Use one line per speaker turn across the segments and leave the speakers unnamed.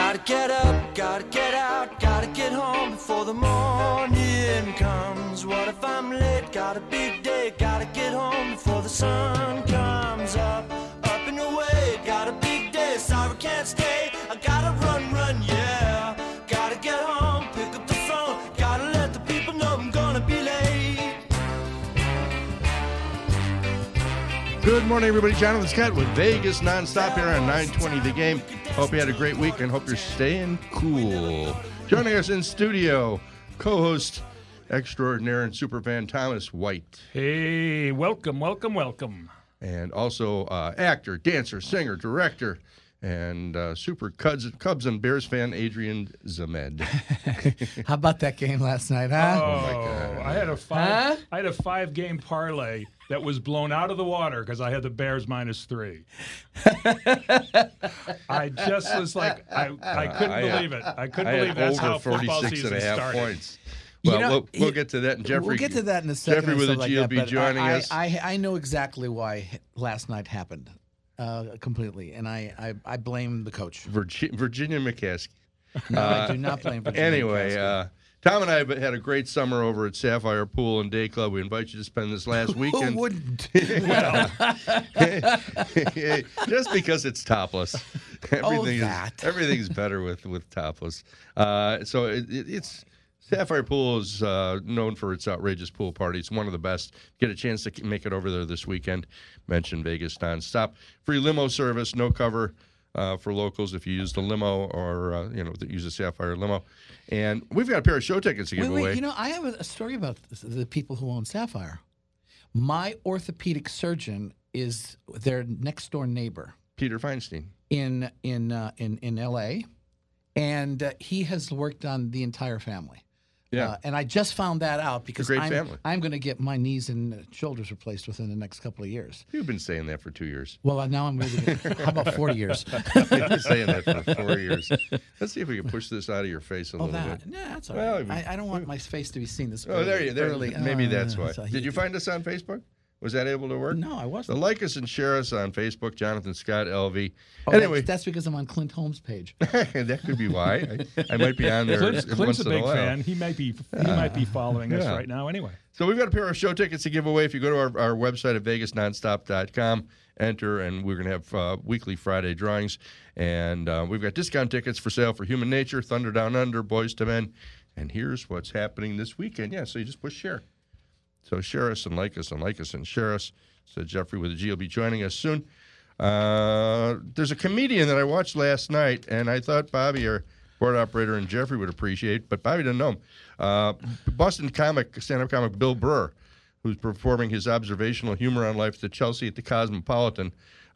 Gotta get up, gotta get out, gotta get home before the morning comes. What if I'm late? Got a big day, gotta get home before the sun comes up. Up and away, got a big day, sorry can't stay. I gotta run, yeah. Gotta get home, pick up the phone, gotta let the people know I'm gonna be late.
Good morning, everybody. Jonathan Scott with Vegas Nonstop here on 920 The Game. Hope you had a great week and hope you're staying cool. Joining us in studio, co-host extraordinaire and superfan Thomas White.
Hey, welcome.
And also actor, dancer, singer, director, and super Cubs and Bears fan Adrian Zamed.
How about that game last night, huh?
Oh,
my God.
I had a 5-game parlay that was blown out of the water because I had the Bears -3. I just was like, I couldn't believe it. I couldn't believe that's how football season started.
Points. Well, we'll get to that. And Jeffrey,
we'll get to that in a second.
Jeffrey with the GOB joining us.
I know exactly why last night happened completely, and I blame the coach.
Virginia McCaskey.
No, I do not blame Virginia
Anyway,
McCaskey.
Tom and I had a great summer over at Sapphire Pool and Day Club. We invite you to spend this last weekend.
Who wouldn't?
Just because it's topless. Everything's better with topless. So it's Sapphire Pool is known for its outrageous pool parties. One of the best. Get a chance to make it over there this weekend. Mention Vegas Nonstop. Free limo service, no cover for locals if you use the limo or use a Sapphire limo. And we've got a pair of show tickets to give away.
Wait, I have a story about the people who own Sapphire. My orthopedic surgeon is their next door neighbor,
Peter Feinstein,
in L.A., and he has worked on the entire family.
Yeah,
and I just found that out because
family.
I'm going to get my knees and shoulders replaced within the next couple of years.
You've been saying that for 2 years.
Well, now I'm really how about 40 years?
You've been saying that for 4 years. Let's see if we can push this out of your face a little bit.
No, that's all right. I don't want my face to be seen this early.
Oh, there.
Early.
Maybe that's why. Did you find us on Facebook? Was that able to work?
No, I wasn't.
So like us and share us on Facebook, Jonathan Scott LV.
Oh,
anyway,
that's because I'm on Clint Holmes' page.
That could be why. I might be on there.
Clint's a big fan. He might be following us right now anyway.
So we've got a pair of show tickets to give away. If you go to our website at vegasnonstop.com, enter, and we're going to have weekly Friday drawings. And we've got discount tickets for sale for Human Nature, Thunder Down Under, Boys to Men. And here's what's happening this weekend. Yeah, so you just push share. So share us and like us and like us and share us. So Jeffrey with the G will be joining us soon. There's a comedian that I watched last night, and I thought Bobby, our board operator, and Jeffrey would appreciate, but Bobby didn't know him. Boston stand-up comic Bill Burr, who's performing his observational humor on life at Chelsea at the Cosmopolitan.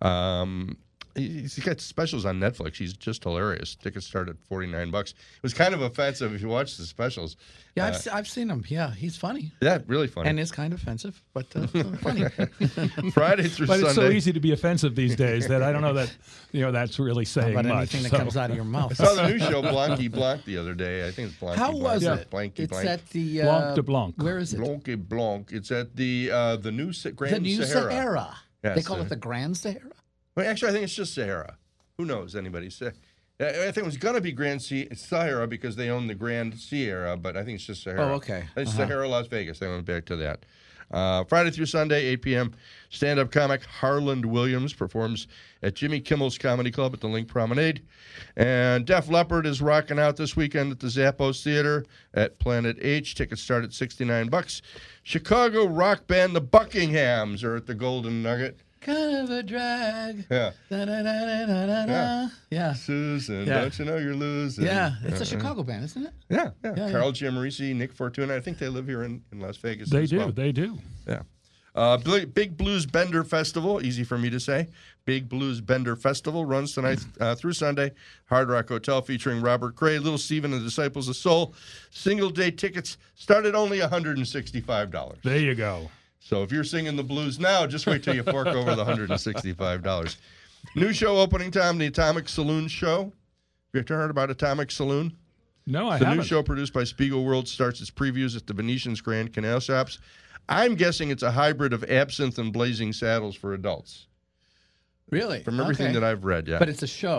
He's got specials on Netflix. He's just hilarious. Tickets start at $49. It was kind of offensive if you watch the specials.
Yeah, I've seen him. Yeah, he's funny.
Yeah, really funny.
And it's kind of offensive, but funny.
Friday through Sunday.
But it's so easy to be offensive these days that I don't know that that's really saying
about
much.
Anything that comes out of your mouth.
I saw the new show Blanky Blanc the other day. I think it's Blanky
How
Blanc.
was it?
Blanky
It's
Blanc.
at the
Blanc de Blanc.
Where is it?
Blanky Blanc. It's at the new Grand
The New Sahara.
Yes,
They call it the Grand Sahara.
Well, actually, I think it's just Sahara. Who knows? Anybody say? I think it was going to be Grand Sahara because they own the Grand Sierra, but I think it's just Sahara.
Oh, okay.
It's Sahara, Las Vegas. They went back to that. Friday through Sunday, 8 p.m., stand-up comic Harland Williams performs at Jimmy Kimmel's Comedy Club at the Link Promenade. And Def Leppard is rocking out this weekend at the Zappos Theater at Planet H. Tickets start at $69. Chicago rock band The Buckinghams are at the Golden Nugget.
Kind of a drag.
Yeah.
Da-da-da-da-da-da. Yeah.
Susan,
Yeah.
don't you know you're losing?
Yeah. It's a Chicago band, isn't it?
Yeah.
Yeah,
Carl Giammarese, Nick Fortuna. I think they live here in Las Vegas.
They
as
do.
well.
They do.
Yeah. Big Blues Bender Festival, easy for me to say. Big Blues Bender Festival runs tonight through Sunday. Hard Rock Hotel featuring Robert Cray, Little Steven and the Disciples of Soul. Single-day tickets start at only $165.
There you go.
So if you're singing the blues now, just wait till you fork over the $165. New show opening time, the Atomic Saloon Show. Have you ever heard about Atomic Saloon?
No, I
The
haven't.
new show produced by Spiegel World starts its previews at the Venetian's Grand Canal Shops. I'm guessing it's a hybrid of Absinthe and Blazing Saddles for adults.
Really?
From everything that I've read, yeah.
But it's a show.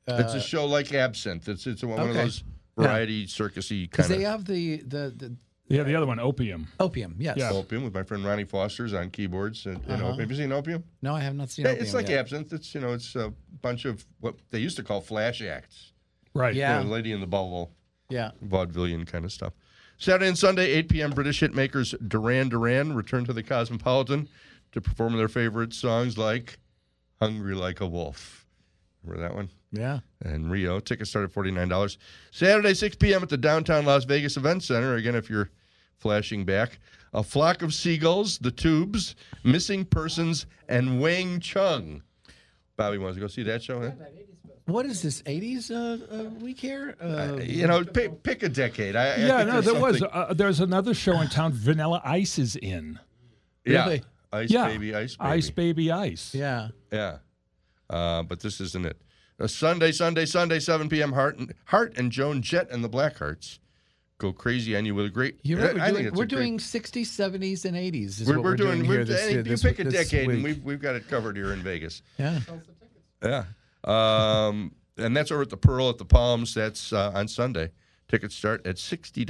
It's a show like Absinthe. It's one of
Okay.
those variety circusy
Because
kind
they
of
have the
Yeah, the other one, Opium.
Opium. Yes.
Yeah.
Opium with my friend Ronnie Foster's on keyboards. And Opium. Have you seen Opium?
No, I have not seen
Yeah,
Opium
it's like
yet.
Absinthe. It's it's a bunch of what they used to call flash acts.
Right.
Yeah.
Lady in the Bubble,
Yeah.
vaudevillian kind of stuff. Saturday and Sunday, 8 p.m. British hitmakers Duran Duran return to the Cosmopolitan to perform their favorite songs like "Hungry Like a Wolf." Remember that one?
Yeah.
And Rio. Tickets start at $49. Saturday, 6 p.m. at the downtown Las Vegas Event Center. Again, if you're flashing back, A Flock of Seagulls, The Tubes, Missing Persons, and Wang Chung. Bobby wants to go see that show, huh?
What is this, 80s week here?
Pick a decade. I
Yeah,
think
no,
there's
there was.
something-
There's another show in town, Vanilla Ice is in.
Yeah.
Really?
Ice
Yeah.
Baby, Ice Baby.
Ice Baby Ice.
Yeah.
Yeah. But this isn't it. Sunday, 7 p.m. Hart and Joan Jett and the Blackhearts go crazy on you with a great.
You're right.
I think it's
We're
a great-
doing 60s, 70s, and 80s. Is
We're,
what
we're doing.
here
We're,
this,
you
this,
pick a
this
decade, and
week.
we've got it covered here in Vegas.
Yeah.
Yeah. And that's over at the Pearl at the Palms. That's on Sunday. Tickets start at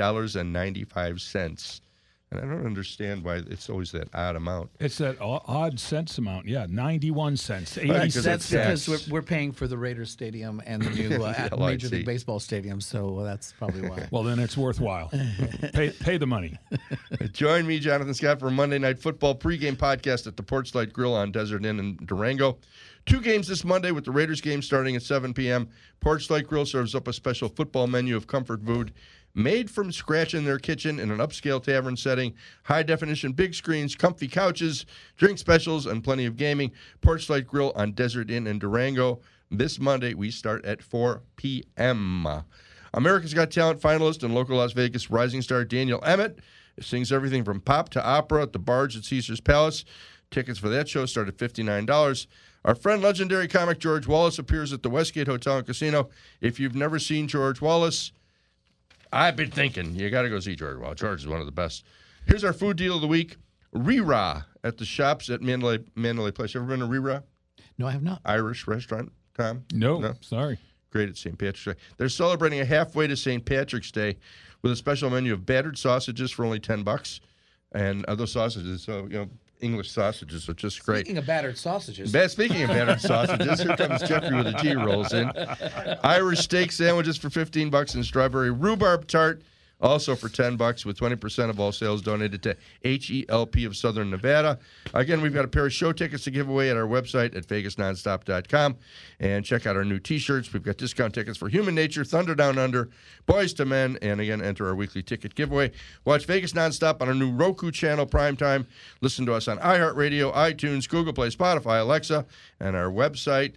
$60.95. And I don't understand why it's always that odd amount.
It's that odd cents amount. Yeah, 91 cents, 80
Right, 'cause
cents.
that's
Because we're paying for the Raiders Stadium and the new Major League Baseball Stadium, so that's probably why.
Well, then it's worthwhile. Pay the money.
Join me, Jonathan Scott, for a Monday Night Football pregame podcast at the Porchlight Grill on Desert Inn in Durango. 2 games this Monday with the Raiders game starting at 7 p.m. Porchlight Grill serves up a special football menu of comfort food made from scratch in their kitchen in an upscale tavern setting. High-definition big screens, comfy couches, drink specials, and plenty of gaming. Porchlight Grill on Desert Inn in Durango. This Monday, we start at 4 p.m. America's Got Talent finalist and local Las Vegas rising star Daniel Emmett sings everything from pop to opera at the Barge at Caesar's Palace. Tickets for that show start at $59. Our friend, legendary comic George Wallace, appears at the Westgate Hotel and Casino. If you've never seen George Wallace, I've been thinking you got to go see George Wallace. George is one of the best. Here's our food deal of the week. Rira at the shops at Mandalay Place. You ever been to Rira?
No, I have not.
Irish restaurant, Tom?
No, sorry.
Great at St. Patrick's Day. They're celebrating a halfway to St. Patrick's Day with a special menu of battered sausages for only $10. And other sausages, English sausages are just great.
Speaking of battered sausages.
Speaking of battered sausages, here comes Jeffrey with a G rolls in. Irish steak sandwiches for $15 and strawberry rhubarb tart also for $10 with 20% of all sales donated to HELP of Southern Nevada. Again, we've got a pair of show tickets to give away at our website at vegasnonstop.com. And check out our new T-shirts. We've got discount tickets for Human Nature, Thunder Down Under, Boys to Men, and again, enter our weekly ticket giveaway. Watch Vegas Nonstop on our new Roku channel, primetime. Listen to us on iHeartRadio, iTunes, Google Play, Spotify, Alexa, and our website.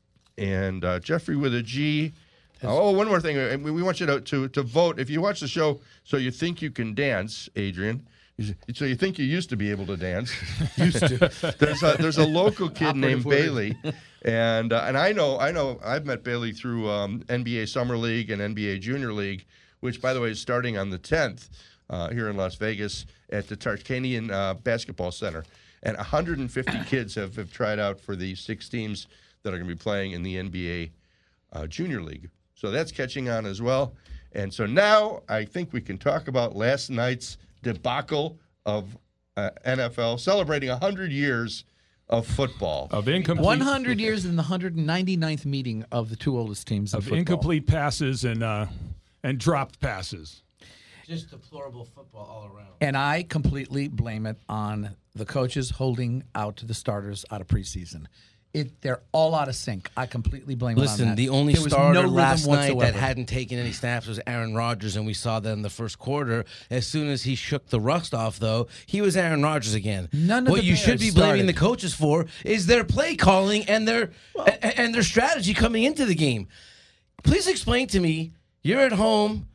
And Jeffrey with a G. One more thing. We want you to vote. If you watch the show, so you think you can dance, Adrian. So you think you used to be able to dance. Used to. There's a local kid named Bailey, and I know I've met Bailey through NBA Summer League and NBA Junior League, which by the way is starting on the 10th here in Las Vegas at the Tarkanian Basketball Center, and 150 kids have tried out for the 6 teams that are going to be playing in the NBA Junior League. So that's catching on as well. And so now I think we can talk about last night's debacle of NFL, celebrating 100 years of football.
Of incomplete
100 years in the 199th meeting of the 2 oldest teams in
of
football.
incomplete passes and dropped passes.
Just deplorable football all around.
And I completely blame it on the coaches holding out the starters out of preseason. They're all out of sync. I completely blame it on that.
Listen, the only
There was
starter
no rhythm
last night that
whatsoever.
hadn't taken any snaps was Aaron Rodgers, and we saw that in the first quarter. As soon as he shook the rust off, though, he was Aaron Rodgers again.
None of
what
the
you should be
Bears
blaming
started.
the coaches for is their play calling and their strategy coming into the game. Please explain to me, you're at home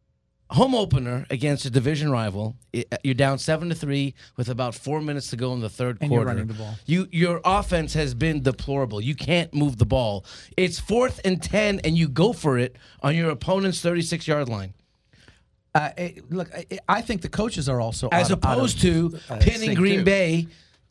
opener against a division rival. You're down 7-3 with about 4 minutes to go in the third
And
quarter.
you're running the ball.
Your offense has been deplorable. You can't move the ball. It's 4th and 10, and you go for it on your opponent's 36-yard line.
Look, I think the coaches are also
As
out of
opposed to pinning
sync,
Green
too.
Bay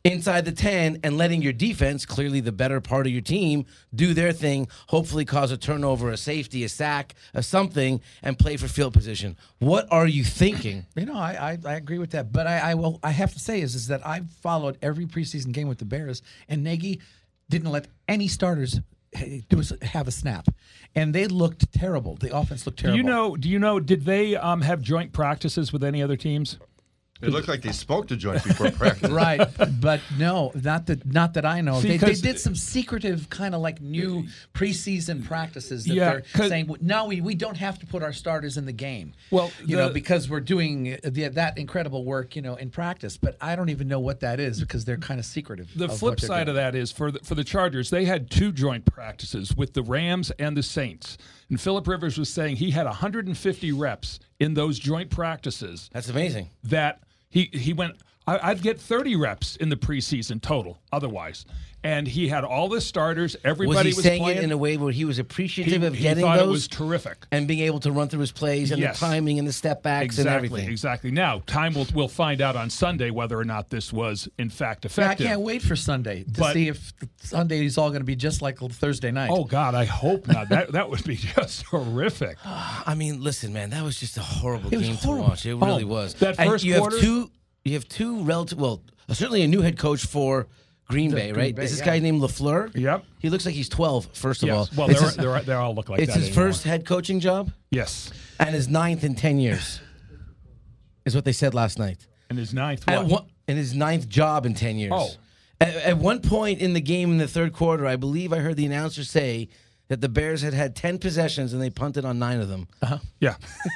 inside the 10 and letting your defense, clearly the better part of your team, do their thing, hopefully cause a turnover, a safety, a sack, a something, and play for field position. What are you thinking?
I agree with that. But I have to say is that I've followed every preseason game with the Bears, and Nagy didn't let any starters have a snap, and they looked terrible. The offense looked terrible.
Do you know? Did they have joint practices with any other teams?
It looked like they smoked a joint before practice.
Right, but no, not that I know.
See,
they did some secretive kind of like new preseason practices that they're saying, no, we don't have to put our starters in the game.
Well,
because we're doing that incredible work, in practice. But I don't even know what that is because they're kind of secretive.
The flip side of that is for the Chargers, they had 2 joint practices with the Rams and the Saints. And Phillip Rivers was saying he had 150 reps in those joint practices.
That's amazing.
That he went, I'd get 30 reps in the preseason total otherwise. And he had all the starters. Everybody was
saying
playing
it in a way where he was appreciative of
he
getting
thought
those?
It was terrific.
And being able to run through his plays and
Yes.
the timing and the step backs and everything.
Exactly. Now, time we'll find out on Sunday whether or not this was, in fact, effective.
I can't wait for Sunday to see if Sunday is all going to be just like Thursday night.
Oh, God, I hope not. That would be just horrific.
I mean, listen, man, that was just a horrible
It was
game
horrible.
to watch. It really was.
That
And
first
you
quarter?
have two relative, well, certainly a new head coach for Green Bay, right?
Bay,
Is this
yeah.
guy named LaFleur?
Yep.
He looks like he's 12, first of all.
Yes. Well,
It's
they all look like
it's
that
his
anymore.
first head coaching job
Yes.
and his 9th in 10 years, is what they said last night.
And his ninth
In his 9th job in 10 years.
Oh.
At one point in the game in the third quarter, I believe I heard the announcer say that the Bears had 10 possessions and they punted on 9 of them.
Yeah.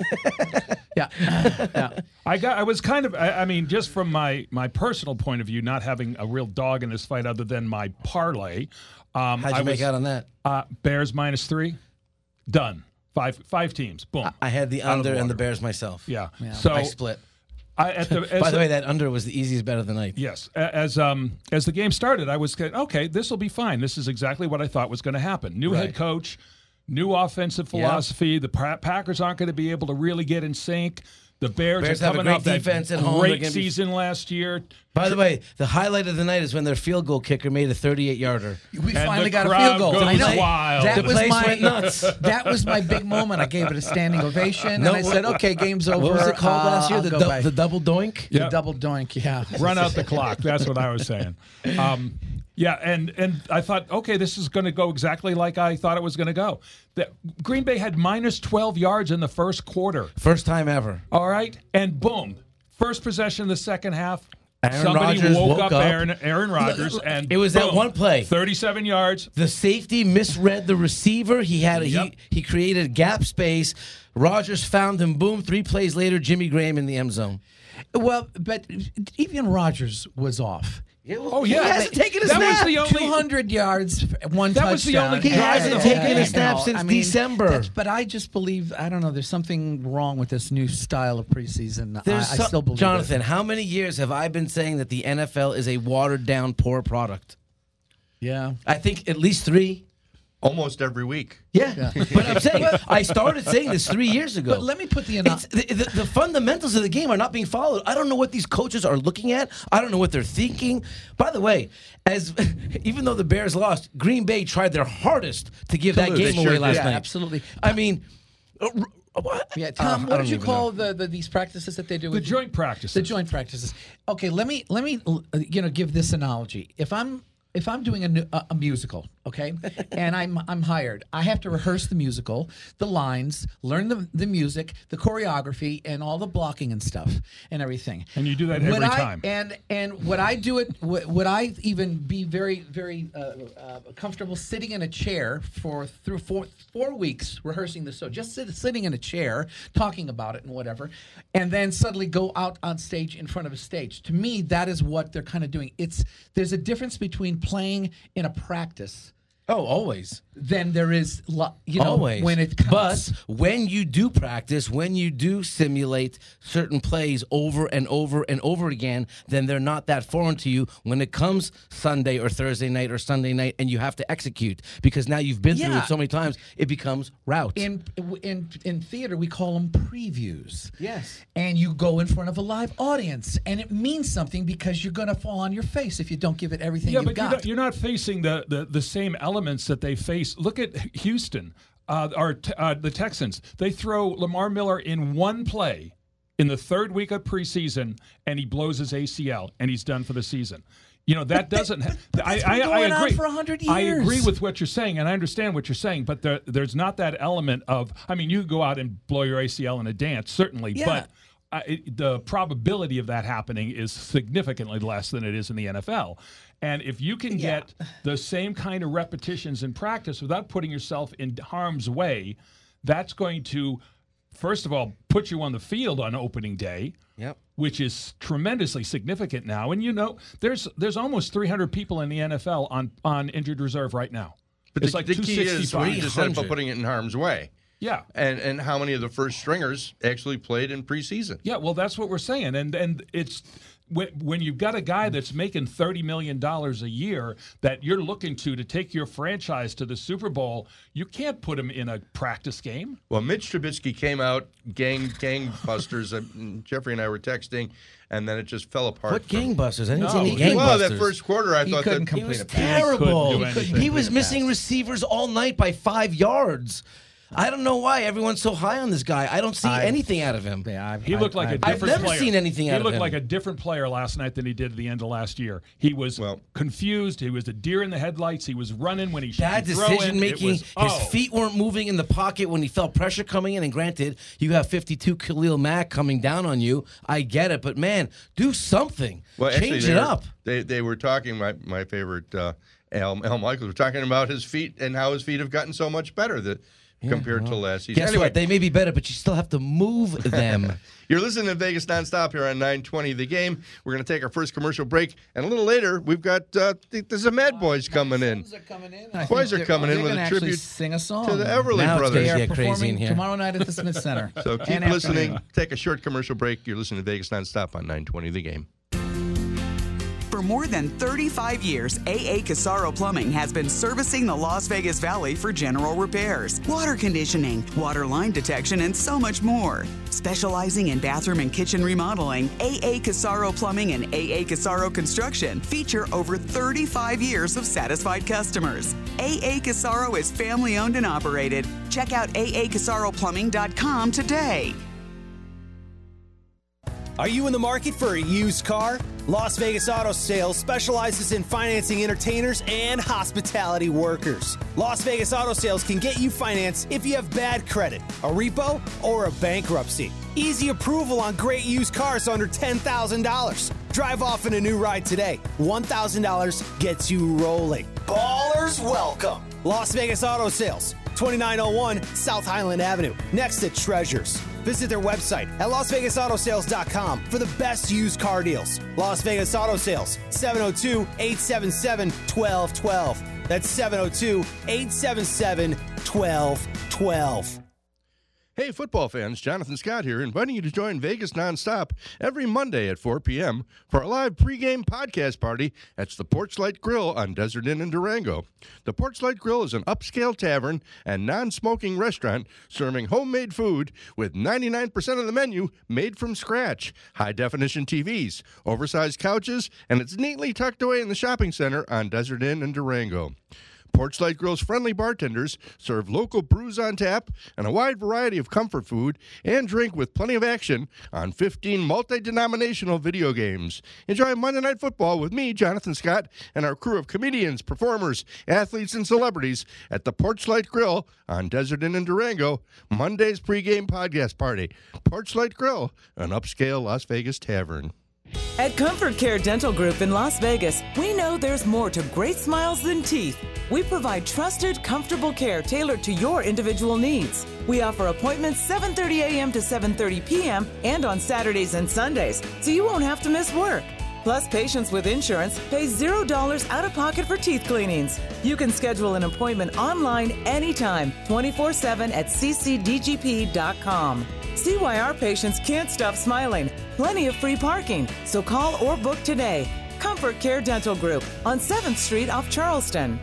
Yeah.
I was kind of, I mean, just from my personal point of view, not having a real dog in this fight other than my parlay.
How'd you make out on that?
Bears -3. Done. Five teams. Boom.
I had the
Out of
under and the
water.
Bears myself.
Yeah. So
I split.
By
the way, that under was the easiest bet of the night.
Yes. As the game started, I was okay. This will be fine. This is exactly what I thought was going to happen. New head coach, new offensive philosophy. The Packers aren't going to be able to really get in sync. The Bears
Bears
are
have a
coming
great
off that
defense at home. They're
great
gonna be-
season last year.
By the way, the highlight of the night is when their field goal kicker made a 38-yarder.
We
And
finally
the
got a
crowd
field goal.
goes
I know.
wild.
That
The
was
place
my
went nuts.
That was my big moment. I gave it a standing ovation,
No,
and I said, "Okay, game's over."
What was it called last year?
I'll
The,
go by.
the double doink?
Yeah.
The double doink. Yeah.
Run out the clock. That's what I was saying. Yeah, and I thought, okay, this is going to go exactly like I thought it was going to go. Green Bay had -12 yards in the first quarter.
First time ever.
All right, and boom, first possession of the second half.
Aaron
Somebody
Rodgers
woke
woke
up
up.
Aaron Rodgers, and
It was that
boom,
one play.
37 yards.
The safety misread the receiver. He created gap space. Rodgers found him. Boom. 3 plays later, Jimmy Graham in the end zone.
Well, but even Rodgers was off.
Oh
He
yeah,
hasn't taken a
that
snap.
was the only
200 yards, one
That
touchdown.
was the only
He hasn't taken a snap since December.
But I just believe, I don't know, there's something wrong with this new style of preseason. I
There's
still believe
Jonathan,
it.
how many years have I been saying that the NFL is a watered-down, poor product?
Yeah.
I think at least 3.
Almost every week.
Yeah. But I'm saying, I started saying this 3 years ago.
But let me put the
the fundamentals of the game are not being followed. I don't know what these coaches are looking at. I don't know what they're thinking. By the way, even though the Bears lost, Green Bay tried their hardest to give that
lose.
game
They
away
sure
last
did.
night.
Absolutely.
I mean,
Yeah, Tom,
I
what
don't
did you
even
call these practices that they do?
the
with
joint practices.
The joint practices. Okay, let me give this analogy. If I'm doing a musical, okay, and I'm hired, I have to rehearse the musical, the lines, learn the music, the choreography, and all the blocking and stuff and everything.
And you do that every time.
And would I do it? Would I even be very comfortable sitting in a chair through 4 weeks rehearsing the show, just sitting in a chair talking about it and whatever, and then suddenly go out on stage in front of a stage? To me, that is what they're kind of doing. There's a difference between playing in a practice
Oh, always.
than there is,
Always.
when it comes.
But when you do practice, when you do simulate certain plays over and over and over again, then they're not that foreign to you when it comes Sunday or Thursday night or Sunday night and you have to execute, because now you've been through
Yeah.
it so many times, it becomes route.
In theater, we call them previews.
Yes.
And you go in front of a live audience, and it means something because you're going to fall on your face if you don't give it everything
Yeah,
you've
but
got.
you're not facing the same elements that they face. Look at Houston, the Texans. They throw Lamar Miller in one play in the third week of preseason, and he blows his ACL, and he's done for the season. That doesn't.
That's been going on for 100 years.
I agree with what you're saying, and I understand what you're saying, but there's not that element of. I mean, you go out and blow your ACL in a dance, certainly,
Yeah.
but. The probability of that happening is significantly less than it is in the NFL. And if you can get the same kind of repetitions in practice without putting yourself in harm's way, that's going to, first of all, put you on the field on opening day,
Yep.
which is tremendously significant now. And, there's almost 300 people in the NFL on injured reserve right now.
But
It's
the
like
key is
265.
you just said about
300.
putting it in harm's way.
Yeah.
And how many of the first stringers actually played in preseason?
Yeah, well, that's what we're saying, and it's when you've got a guy that's making $30 million a year that you're looking to take your franchise to the Super Bowl, you can't put him in a practice game.
Well, Mitch Trubisky came out gangbusters. Jeffrey and I were texting, and then it just fell apart.
What gangbusters? I didn't see
No.
any gangbusters.
Well, that first quarter, I
He
thought
couldn't
that
He was
complete a pass.
terrible.
He couldn't do
He was missing receivers all night by 5 yards. I don't know why everyone's so high on this guy. I don't see anything out of him.
He looked like a
I've
different
never
player.
seen anything out of
He looked
him.
like a different player last night than he did at the end of last year. He was confused. He was a deer in the headlights. He was running when he should
Bad
be throwing.
decision making.
It was,
His feet weren't moving in the pocket when he felt pressure coming in. And granted, you have 52 Khalil Mack coming down on you. I get it, but man, do something.
Well, actually,
Change it up.
They were talking. My favorite Al Michaels were talking about his feet and how his feet have gotten so much better compared to last season.
Guess
Anyway,
what? They may be better, but you still have to move them.
you're listening to Vegas Nonstop here on 920 The Game. We're going to take our first commercial break, and a little later we've got the Mad Boys coming in.
Boys are coming in.
Boys are coming in with a tribute
sing a song
to the Everly
Now it's
Brothers.
gonna
They are
get crazy in
performing
here.
tomorrow night at the Smith Center.
So keep
And
listening.
afternoon.
Take a short commercial break. You're listening to Vegas Nonstop on 920 The Game.
For more than 35 years, AA Casaro Plumbing has been servicing the Las Vegas Valley for general repairs, water conditioning, water line detection, and so much more. Specializing in bathroom and kitchen remodeling, AA Casaro Plumbing and AA Casaro Construction feature over 35 years of satisfied customers. AA Casaro is family owned and operated. Check out aacasaroplumbing.com today.
Are you in the market for a used car? Las Vegas Auto Sales specializes in financing entertainers and hospitality workers. Las Vegas Auto Sales can get you finance if you have bad credit, a repo, or a bankruptcy. Easy approval on great used cars under $10,000. Drive off in a new ride today. $1,000 gets you rolling. Ballers welcome. Las Vegas Auto Sales, 2901 South Highland Avenue, next to Treasures. Visit their website at LasVegasAutoSales.com for the best used car deals. Las Vegas Auto Sales, 702-877-1212. That's 702-877-1212.
Hey, football fans, Jonathan Scott here, inviting you to join Vegas Nonstop every Monday at 4 p.m. for a live pregame podcast party at the Porchlight Grill on Desert Inn in Durango. The Porchlight Grill is an upscale tavern and non-smoking restaurant serving homemade food with 99% of the menu made from scratch, high-definition TVs, oversized couches, and it's neatly tucked away in the shopping center on Desert Inn in Durango. Porchlight Grill's friendly bartenders serve local brews on tap and a wide variety of comfort food and drink with plenty of action on 15 multi-denominational video games. Enjoy Monday Night Football with me, Jonathan Scott, and our crew of comedians, performers, athletes, and celebrities at the Porchlight Grill on Desert Inn in Durango, Monday's pregame podcast party. Porchlight Grill, an upscale Las Vegas tavern.
At Comfort Care Dental Group in Las Vegas, we know there's more to great smiles than teeth. We provide trusted, comfortable care tailored to your individual needs. We offer appointments 7:30 a.m. to 7:30 p.m. and on Saturdays and Sundays, so you won't have to miss work. Plus, patients with insurance pay $0 out of pocket for teeth cleanings. You can schedule an appointment online anytime, 24/7 at ccdgp.com. See why our patients can't stop smiling. Plenty of free parking, so call or book today. Comfort Care Dental Group on 7th Street off Charleston.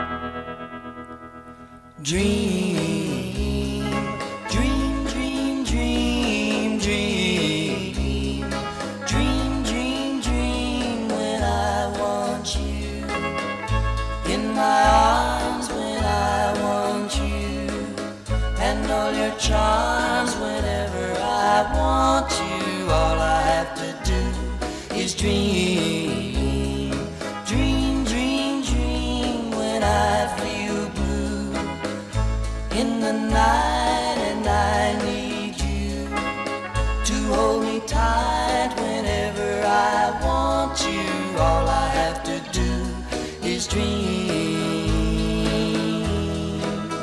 Dream, dream, dream, dream, dream. Dream, dream, dream when I want you. In my arms when I want you. And all your charms whenever I want you. All I have to do is dream. Dream, dream, dream when I feel blue in the night and I need you to hold me tight whenever I want you. All I have to do is dream.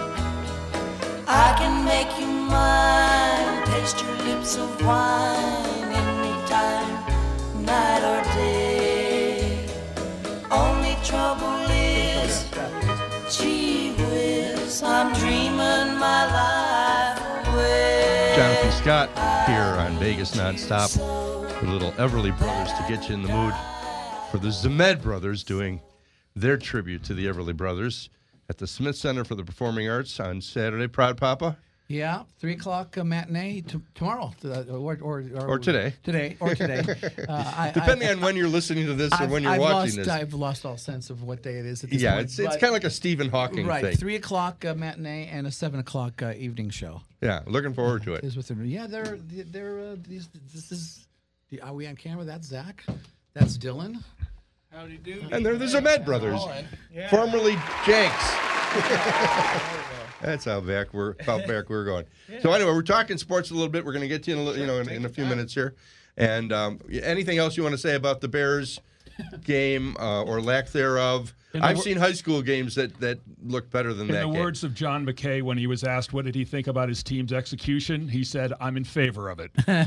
I can make you mine, taste your lips of wine anytime, night or day. Only trouble is, gee whiz, I'm dreaming my life away.
Jonathan Scott here on Vegas Nonstop with little Everly Brothers to get you in the mood for the Zemed Brothers doing their tribute to the Everly Brothers at the Smith Center for the Performing Arts on Saturday. Proud Papa?
Yeah, 3 o'clock matinee tomorrow,
Or today.
Today or today.
Depending on when you're listening to this or when you're watching this.
I've lost all sense of what day it is at this
Yeah,
point.
it's kind of like a Stephen Hawking
right,
thing.
3 o'clock matinee and a 7 o'clock evening show.
Yeah, looking forward to it.
Is with them. Yeah, they're these. This is. Are we on camera? That's Zach. That's Dylan.
Howdy do.
And they're the Zemed Brothers, formerly Jenks. That's how back we're going. So anyway, we're talking sports a little bit. We're going to get to you in a few minutes here. And anything else you want to say about the Bears game or lack thereof? I've seen high school games that look better than that.
In the
game.
words of John McKay, when he was asked what did he think about his team's execution, he said, "I'm in favor of it."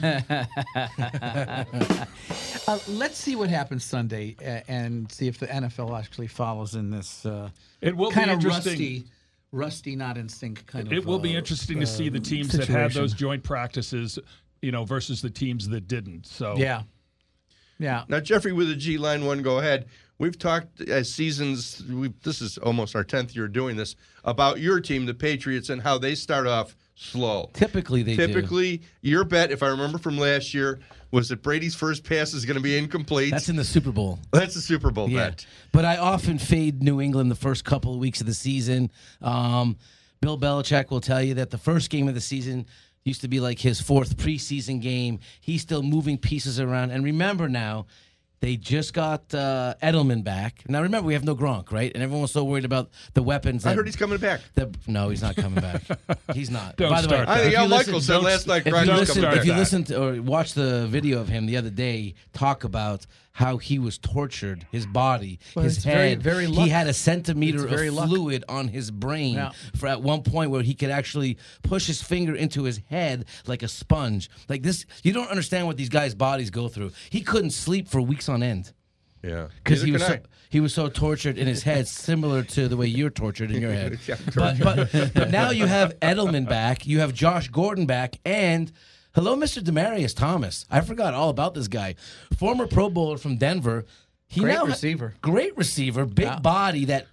Let's see what happens Sunday and see if the NFL actually follows in this.
It will
kind
be
of
interesting.
rusty, not in sync kind of.
It will be interesting to see the teams that had those joint practices, versus the teams that didn't. So
yeah.
Now, Jeffrey, with the G Line 1, go ahead. We've talked as seasons, this is almost our 10th year doing this, about your team, the Patriots, and how they start off slow.
Typically, they do.
Your bet, if I remember from last year, was that Brady's first pass is going to be incomplete.
That's in the Super Bowl.
That's the Super Bowl bet.
But I often fade New England the first couple of weeks of the season. Bill Belichick will tell you that the first game of the season used to be like his fourth preseason game. He's still moving pieces around. And remember now, they just got Edelman back. Now, remember, we have no Gronk, right? And everyone was so worried about the weapons.
I heard he's coming back.
No, he's not coming back. He's not.
Don't
By the way,
start
I think
if
Al
you
Michaels
listen-
said last night
if
Gronk's
you
coming
listen,
back.
if you listen to or watch the video of him the other day talk about how he was tortured, his body, his
it's
head,
very
he had a centimeter
It's very
of
luck.
fluid on his brain
Yeah.
for at one point where he could actually push his finger into his head like a sponge. Like this, you don't understand what these guys' bodies go through. He couldn't sleep for weeks on end.
Yeah.
Because
Neither
he
can
was so tortured in his head, similar to the way you're tortured in your head.
Yeah,
but now you have Edelman back, you have Josh Gordon back, and hello, Mr. Demaryius Thomas. I forgot all about this guy. Former Pro Bowler from Denver.
Great receiver.
Great receiver, big body that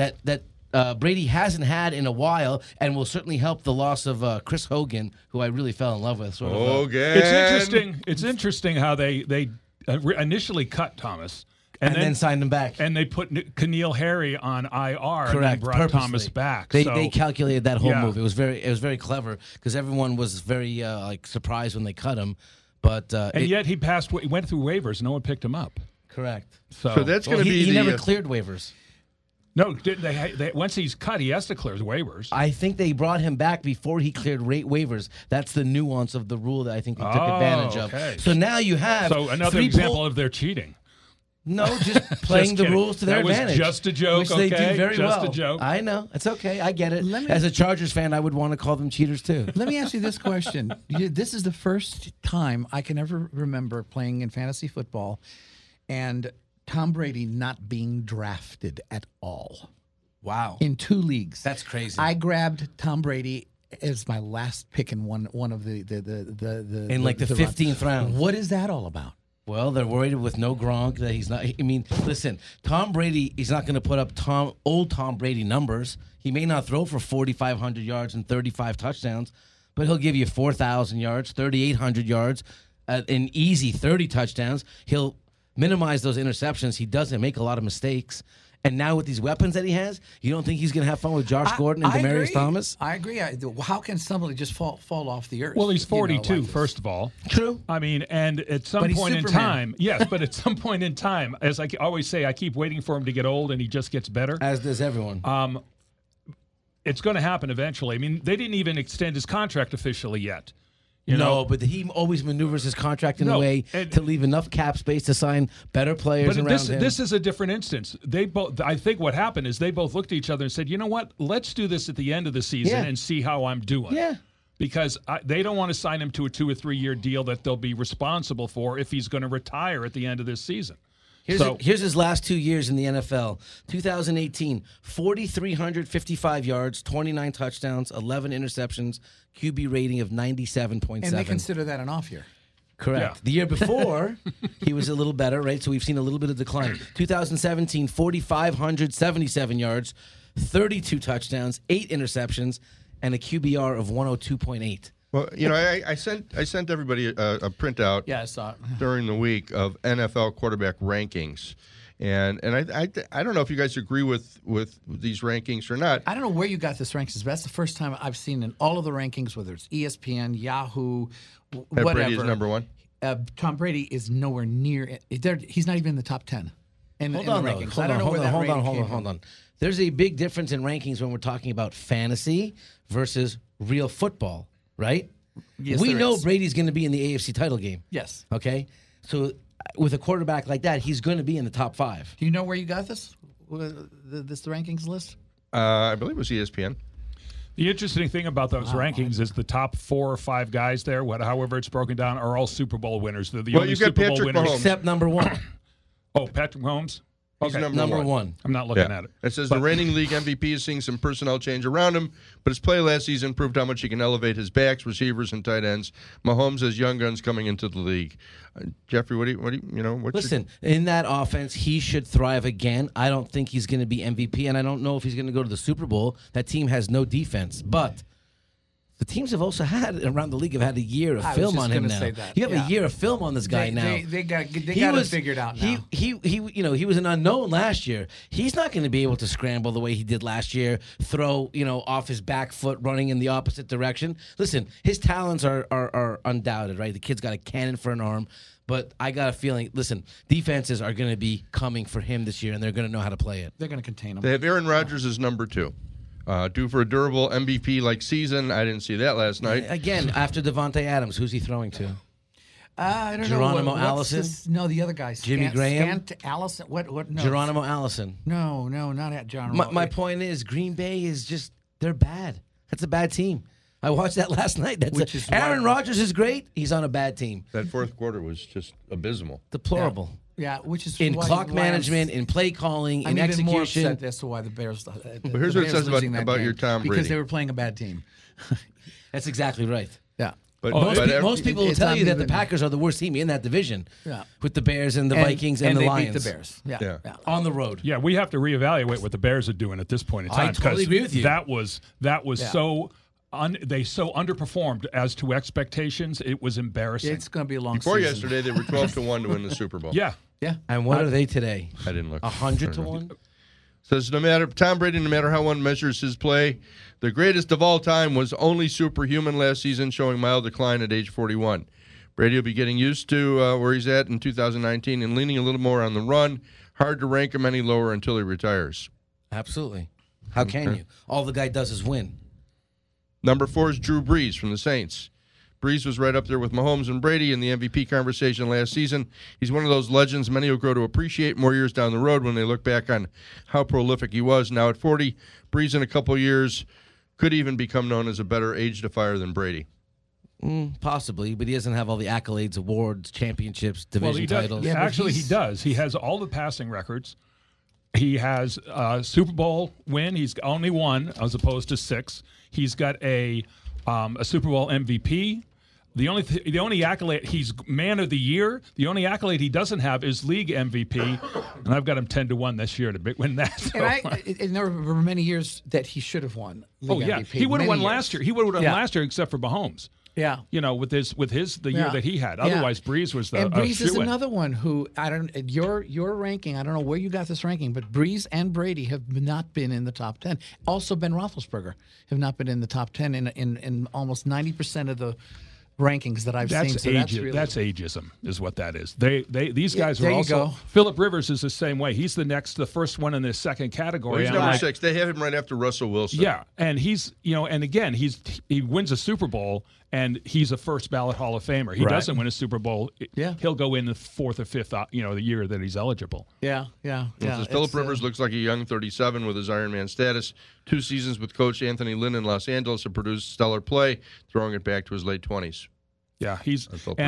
Brady hasn't had in a while, and will certainly help the loss of Chris Hogan, who I really fell in love with. Sort of,
Hogan.
It's interesting. It's interesting how they initially cut Thomas.
and then signed him back.
And they put N'Keal Harry on IR
Correct,
and then brought
purposely.
Thomas back.
They calculated that whole
Yeah.
move. It was very clever because everyone was very surprised when they cut him. But
yet he went through waivers. No one picked him up.
Correct.
So that's going to be
he
the
never cleared waivers.
No, they once he's cut, he has to clear waivers.
I think they brought him back before he cleared waivers. That's the nuance of the rule that I think they took advantage of.
Okay.
So now you have
another example of their cheating.
No, just playing the rules to their advantage.
That was just a joke,
which they
okay?
do very
Just
well.
a joke.
I know. It's okay. I get it. As a Chargers fan, I would want to call them cheaters too.
Let me ask you this question. This is the first time I can ever remember playing in fantasy football and Tom Brady not being drafted at all
Wow.
in 2 leagues.
That's crazy.
I grabbed Tom Brady as my last pick in one of the
In like the 15th round.
What is that all about?
Well, they're worried with no Gronk that he's not. I mean, listen, Tom Brady, he's not going to put up old Tom Brady numbers. He may not throw for 4,500 yards and 35 touchdowns, but he'll give you 4,000 yards, 3,800 yards, an easy 30 touchdowns. He'll minimize those interceptions. He doesn't make a lot of mistakes. And now with these weapons that he has, you don't think he's going to have fun with Josh Gordon and Demaryius
agree.
Thomas?
I agree. How can somebody just fall off the earth?
Well, he's 42,
like this?
first of all.
True.
I mean, and at some
But he's
point in
Superman.
time, yes, but at some point in time, as I always say, I keep waiting for him to get old, and he just gets better.
As does everyone.
It's going to happen eventually. I mean, they didn't even extend his contract officially yet. You
No,
know?
but he always maneuvers his contract in
No,
a way
and-
to leave enough cap space to sign better players
But
around him.
this is a different instance. They both. I think what happened is they both looked at each other and said, "You know what? Let's do this at the end of the season
Yeah.
and see how I'm doing."
Yeah.
Because they don't want to sign him to a 2 or 3 year deal that they'll be responsible for if he's going to retire at the end of this season.
Here's his last 2 years in the NFL. 2018, 4,355 yards, 29 touchdowns, 11 interceptions, QB rating of 97.7.
And they consider that an off year.
Correct.
Yeah.
The year before, he was a little better, right? So we've seen a little bit of decline. 2017, 4,577 yards, 32 touchdowns, 8 interceptions, and a QBR of 102.8.
Well, I sent everybody a printout
Yeah, I saw it.
during the week of NFL quarterback rankings, and I don't know if you guys agree with these rankings or not.
I don't know where you got this rankings, but that's the first time I've seen in all of the rankings, whether it's ESPN, Yahoo,
That
whatever.
Brady is number one.
Tom Brady is nowhere near it. He's not even in the top 10 in the rankings. I don't know where that
hold
rating came from.
on. There's a big difference in rankings when we're talking about fantasy versus real football, right?
Yes,
we
there
know
is.
Brady's going to be in the AFC title game.
Yes.
Okay? So with a quarterback like that, he's going to be in the top 5.
Do you know where you got this? The rankings list?
I believe it was ESPN.
The interesting thing about those rankings is the top 4 or 5 guys there, however it's broken down, are all Super Bowl winners. They're the
Well,
only
you've got
Super Bowl
Patrick
winners.
Mahomes.
Except number 1.
Oh, Patrick Mahomes?
He's
Okay.
Number 1.
I'm not looking at it.
It says the reigning league MVP is seeing some personnel change around him, but his play last season proved how much he can elevate his backs, receivers, and tight ends. Mahomes has young guns coming into the league. Jeffrey, what do you
Listen, in that offense, he should thrive again. I don't think he's going to be MVP, and I don't know if he's going to go to the Super Bowl. That team has no defense, but the teams have also had around the league have had a year of
I was
film
just
on him
gonna
now.
say that,
You have
yeah.
a year of film on this guy now.
They got it figured out now.
He was an unknown last year. He's not going to be able to scramble the way he did last year, throw, off his back foot running in the opposite direction. Listen, his talents are undoubted, right? The kid's got a cannon for an arm. But I got a feeling, listen, defenses are going to be coming for him this year, and they're going to know how to play it.
They're going to contain him.
They have Aaron Rodgers as number 2. Due for a durable MVP-like season. I didn't see that last night.
Again, after Devontae Adams, who's he throwing to?
I don't
Geronimo
know.
Allison?
No, the other guy.
Jimmy Graham?
Allison. What? No.
Geronimo Allison.
No, not at Geronimo.
My point is, Green Bay is just, they're bad. That's a bad team. I watched that last night. Aaron Rodgers is great. He's on a bad team.
That fourth quarter was just abysmal.
Deplorable.
Yeah, which is
In
why
clock management, in play calling,
I'm
in
even more
execution.
upset as to why the Bears.
But here's what it says about your Tom Brady.
because they were playing a bad team.
That's exactly right.
Yeah.
But,
Most people will
it's
tell
not
you that the
even-
Packers are the worst team in that division.
Yeah.
With the Bears and the Vikings and the
they
Lions.
beat the Bears. Yeah.
On the road.
Yeah, we have to reevaluate what the Bears are doing at this point in time.
I totally
'cause
agree with you.
That was so they so underperformed as to expectations. It was embarrassing.
It's going to be a long
before
season.
yesterday, they were 12-1 to win the Super Bowl.
Yeah.
Yeah.
And what are they today?
I didn't look.
100-1?
Says Tom Brady, no matter how one measures his play, the greatest of all time was only superhuman last season, showing mild decline at age 41. Brady will be getting used to where he's at in 2019 and leaning a little more on the run. Hard to rank him any lower until he retires.
Absolutely. How can you? All the guy does is win.
Number 4 is Drew Brees from the Saints. Brees was right up there with Mahomes and Brady in the MVP conversation last season. He's one of those legends many will grow to appreciate more years down the road when they look back on how prolific he was. Now at 40, Brees in a couple years could even become known as a better age defier than Brady.
Possibly, but he doesn't have all the accolades, awards, championships, division titles.
Yeah, actually, he does. He has all the passing records. He has a Super Bowl win. He's only one as opposed to 6. He's got a Super Bowl MVP. The only accolade, he's man of the year. The only accolade he doesn't have is league MVP, and I've got him 10-1 this year to win that. So.
And there were many years that he should have won league MVP.
He would have won last year. He would have won last year, except for Mahomes.
Yeah,
with the year that he had. Otherwise, Breeze was the
and Breeze is
shoo-in.
another one who your ranking. I don't know where you got this ranking, but Breeze and Brady have not been in the top 10. Also, Ben Roethlisberger have not been in the top 10 in almost 90% of the rankings that I've seen. So
that's ageism, is what that is. These guys are
there you
also.
go.
Phillip Rivers is the same way. He's the first one in the second category.
Well, he's number 6. They have him right after Russell Wilson.
Yeah, and he's and again he wins a Super Bowl. And he's a first ballot Hall of Famer. He doesn't win a Super Bowl.
Yeah.
He'll go in the 4th or 5th, the year that he's eligible.
Yeah.
Phillip Rivers looks like a young 37 with his Ironman status. 2 seasons with Coach Anthony Lynn in Los Angeles have produced stellar play, throwing it back to his late 20s.
Yeah, he's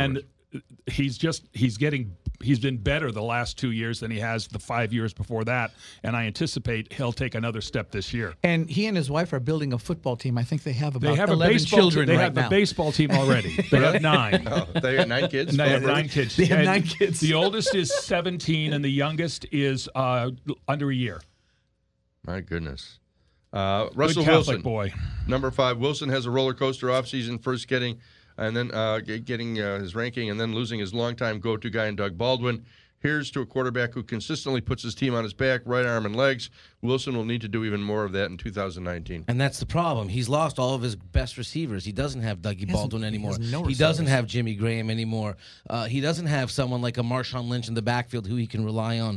been better the last 2 years than he has the 5 years before that, and I anticipate he'll take another step this year.
And he and his wife are building a football team. I think they have about 11
a
children
They
right
have
now.
a baseball team already. They have 9.
Oh, they have 9 kids?
They have 9 kids.
They have 9 kids.
The oldest is 17, and the youngest is under a year.
My goodness. Russell
Good Catholic
Wilson,
boy.
number 5. Wilson has a roller coaster offseason, first getting his ranking and then losing his longtime go-to guy in Doug Baldwin. Here's to a quarterback who consistently puts his team on his back, right arm and legs. Wilson will need to do even more of that in 2019.
And that's the problem. He's lost all of his best receivers. He doesn't have Dougie Baldwin anymore. He doesn't have Jimmy Graham anymore. He doesn't have someone like a Marshawn Lynch in the backfield who he can rely on.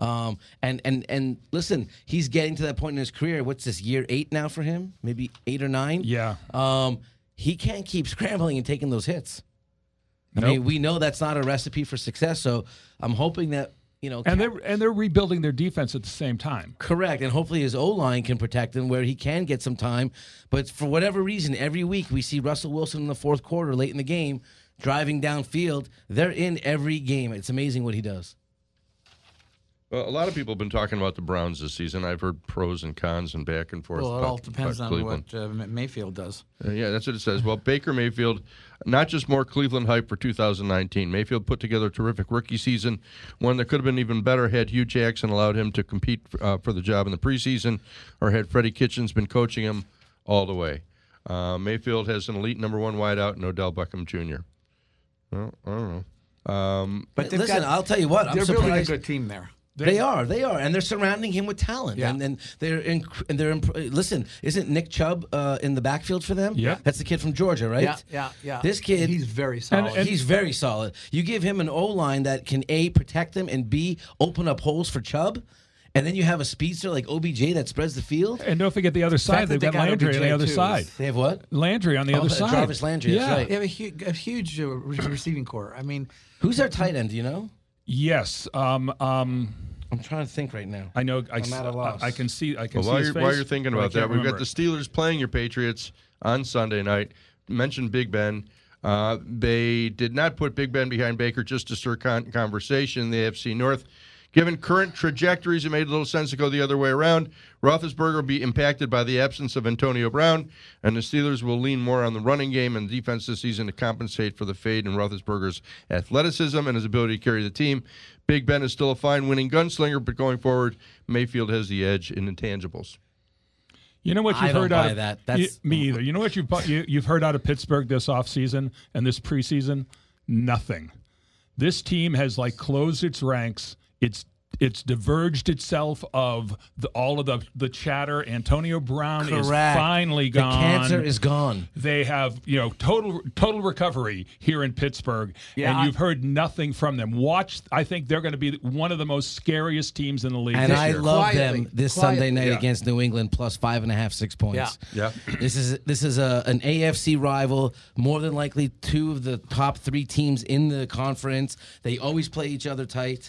And listen, he's getting to that point in his career. What's this, year 8 now for him? Maybe 8 or 9?
Yeah.
He can't keep scrambling and taking those hits.
Nope.
I mean, we know that's not a recipe for success. So I'm hoping that
and they're rebuilding their defense at the same time.
Correct, and hopefully his O-line can protect him where he can get some time. But for whatever reason, every week we see Russell Wilson in the 4th quarter, late in the game, driving downfield. They're in every game. It's amazing what he does.
Well, a lot of people have been talking about the Browns this season. I've heard pros and cons and back and forth.
Well, it all depends on
Cleveland.
what Mayfield does.
Yeah, that's what it says. Well, Baker Mayfield, not just more Cleveland hype for 2019. Mayfield put together a terrific rookie season, one that could have been even better had Hugh Jackson allowed him to compete for the job in the preseason, or had Freddie Kitchens been coaching him all the way. Mayfield has an elite number 1 wideout in Odell Beckham Jr. Well, I don't know.
But listen, I'll tell you what,
They're
I'm
building a
surprised.
good team there.
They are, and they're surrounding him with talent.
Yeah.
And listen, isn't Nick Chubb in the backfield for them?
Yeah.
That's the kid from Georgia, right?
Yeah.
This kid,
he's very solid.
He's very solid. You give him an O-line that can A, protect him, and B, open up holes for Chubb, and then you have a speedster like OBJ that spreads the field.
And don't forget the other side. They've got Landry on the other side.
They have what?
Landry on the other side.
Jarvis Landry, that's right.
They have a huge receiving core. I mean,
Who's their tight end, do you know?
Yes.
I'm trying to think right now.
I know.
I'm at a loss.
I can see. I can
Well,
see
while
his
you're,
face,
while you're thinking
but I
about that,
can't
we've got
remember
the Steelers playing your Patriots on Sunday night. Mentioned Big Ben. They did not put Big Ben behind Baker just to stir conversation in the AFC North. Given current trajectories, it made a little sense to go the other way around. Roethlisberger will be impacted by the absence of Antonio Brown, and the Steelers will lean more on the running game and defense this season to compensate for the fade in Roethlisberger's athleticism and his ability to carry the team. Big Ben is still a fine winning gunslinger, but going forward, Mayfield has the edge in intangibles.
You know what you've
I don't
heard
buy
out of
that. That's
me either. You know what you've heard out of Pittsburgh this offseason and this preseason? Nothing. This team has closed its ranks. It's diverged itself of all of the chatter. Antonio Brown is finally gone.
The cancer is gone.
They have total recovery here in Pittsburgh, and you've heard nothing from them. I think they're going to be one of the most scariest teams in the league.
And
this
I
year.
love them this Sunday night
Yeah.
against New England plus 5.5, 6 points.
Yeah.
This is an AFC rival, more than likely 2 of the top 3 teams in the conference. They always play each other tight.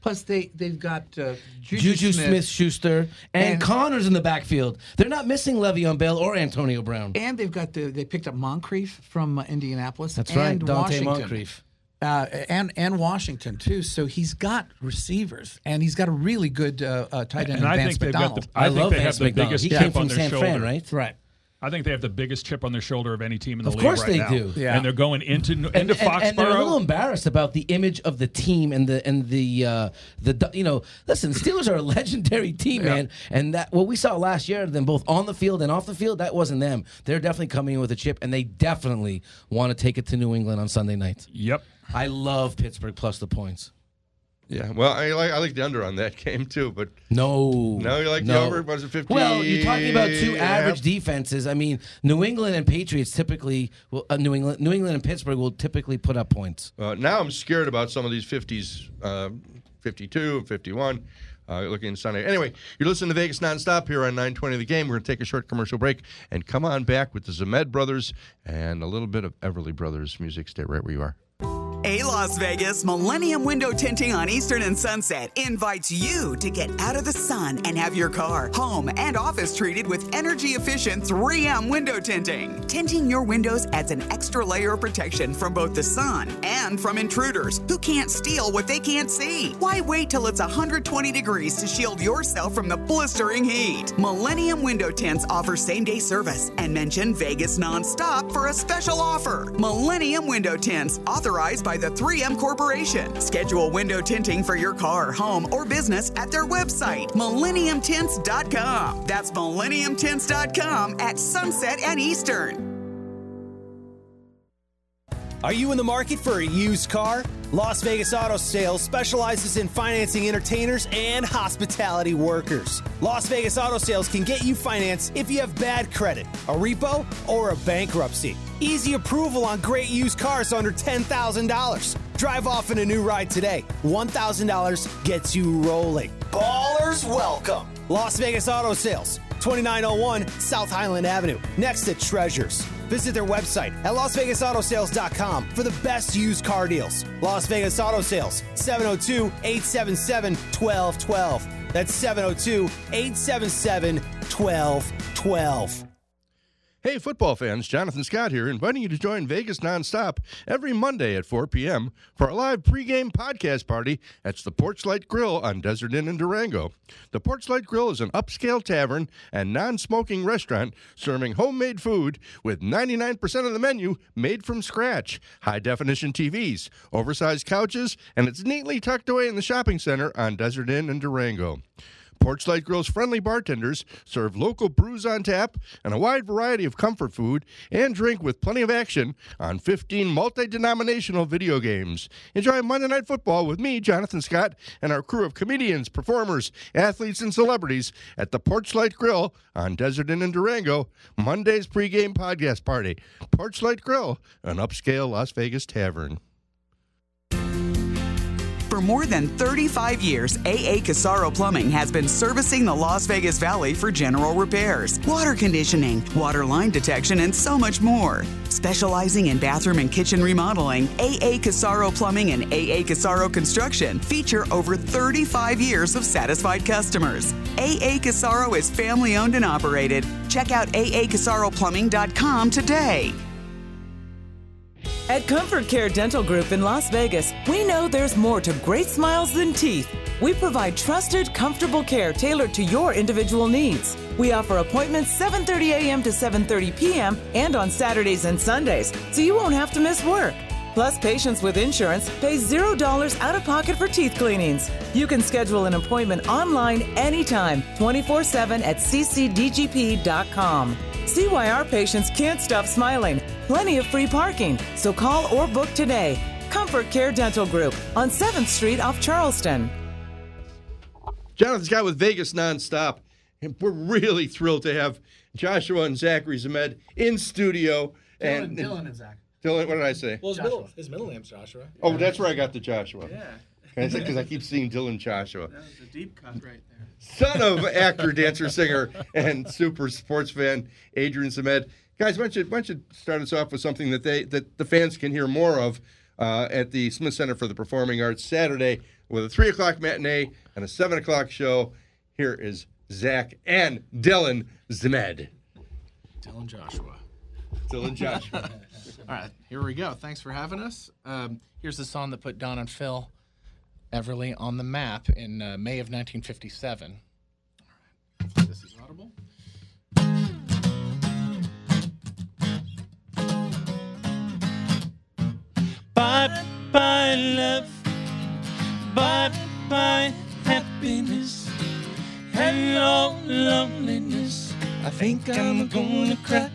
Plus, they've got
Juju Smith-Schuster and Connors in the backfield. They're not missing Le'Veon Bell or Antonio Brown.
And they've got they picked up Moncrief from Indianapolis.
That's right,
and
Dante
Washington.
Moncrief.
And Washington too. So he's got receivers, and he's got a really good tight end.
And I think they've got the. I think they have the biggest
He
chip
came
on
from
their
San
shoulder.
Fran, right?
Right.
I think they have the biggest chip on their shoulder of any team in the
Of
league
course
right
they
now.
do.
Yeah.
And they're going into
And
Foxborough.
they're a little embarrassed about the image of the team and the listen, Steelers are a legendary team, man, and that what we saw last year, them both on the field and off the field, that wasn't them. They're definitely coming in with a chip, and they definitely want to take it to New England on Sunday night.
Yep.
I love Pittsburgh plus the points.
Yeah, well, I like the under on that game too, but
No,
you like the over? What is it, 50?
Well, you're talking about two average
half?
defenses. I mean, New England and Patriots typically, New England and Pittsburgh will typically put up points.
Now I'm scared about some of these 50s, 52 and 51. Looking Sunday. Anyway, you're listening to Vegas Nonstop here on 920 The Game. We're going to take a short commercial break and come on back with the Zemed Brothers and a little bit of Everly Brothers music. Stay right where you are.
A Las Vegas Millennium Window Tinting on Eastern and Sunset invites you to get out of the sun and have your car, home, and office treated with energy-efficient 3M window tinting. Tinting your windows adds an extra layer of protection from both the sun and from intruders who can't steal what they can't see. Why wait till it's 120 degrees to shield yourself from the blistering heat? Millennium Window Tints offer same-day service and mention Vegas Nonstop for a special offer. Millennium Window Tints, authorized by the 3M Corporation. Schedule window tinting for your car, home, or business at their website, millenniumtints.com. That's millenniumtints.com at Sunset and Eastern.
Are you in the market for a used car? Las Vegas Auto Sales specializes in financing entertainers and hospitality workers. Las Vegas Auto Sales can get you finance if you have bad credit, a repo, or a bankruptcy. Easy approval on great used cars under $10,000. Drive off in a new ride today. $1,000 gets you rolling. Ballers welcome. Las Vegas Auto Sales, 2901 South Highland Avenue, next to Treasures. Visit their website at LasVegasAutoSales.com for the best used car deals. Las Vegas Auto Sales, 702-877-1212. That's 702-877-1212.
Hey, football fans, Jonathan Scott here, inviting you to join Vegas Nonstop every Monday at 4 p.m. for our live pregame podcast party at the Porchlight Grill on Desert Inn in Durango. The Porchlight Grill is an upscale tavern and non-smoking restaurant serving homemade food with 99% of the menu made from scratch, high-definition TVs, oversized couches, and it's neatly tucked away in the shopping center on Desert Inn in Durango. Porchlight Grill's friendly bartenders serve local brews on tap and a wide variety of comfort food and drink with plenty of action on 15 multi-denominational video games. Enjoy Monday Night Football with me, Jonathan Scott, and our crew of comedians, performers, athletes, and celebrities at the Porchlight Grill on Desert Inn in Durango, Monday's pregame podcast party. Porchlight Grill, an upscale Las Vegas tavern.
For more than 35 years, AA Casaro Plumbing has been servicing the Las Vegas Valley for general repairs, water conditioning, water line detection, and so much more. Specializing in bathroom and kitchen remodeling, AA Casaro Plumbing and AA Casaro Construction feature over 35 years of satisfied customers. AA Casaro is family owned and operated. Check out aacasaroplumbing.com today.
At Comfort Care Dental Group in Las Vegas, we know there's more to great smiles than teeth. We provide trusted, comfortable care tailored to your individual needs. We offer appointments 7:30 a.m. to 7:30 p.m. and on Saturdays and Sundays, so you won't have to miss work. Plus, patients with insurance pay $0 out of pocket for teeth cleanings. You can schedule an appointment online anytime, 24/7 at ccdgp.com. See why our patients can't stop smiling. Plenty of free parking, so call or book today. Comfort Care Dental Group on 7th Street off Charleston.
Jonathan Scott with Vegas Nonstop. And we're really thrilled to have Joshua and Zachary Zemed in studio.
Dylan and Zach.
Dylan, what did I say?
Well, his middle name's Joshua.
Oh, that's where I got the Joshua.
Yeah.
Because I keep seeing Dylan Joshua.
That was a deep cut right there.
Son of actor, dancer, singer, and super sports fan, Adrian Zemed. Guys, why don't you start us off with something that the fans can hear more of at the Smith Center for the Performing Arts Saturday with a 3 o'clock matinee and a 7 o'clock show. Here is Zach and Dylan Zmed.
Dylan Joshua.
Dylan Joshua.
All right, here we go. Thanks for having us. Here's the song that put Don and Phil Everly on the map in May of 1957. All right, hopefully this is audible.
Bye-bye love, bye-bye happiness, hello loneliness, I think I'm gonna cry.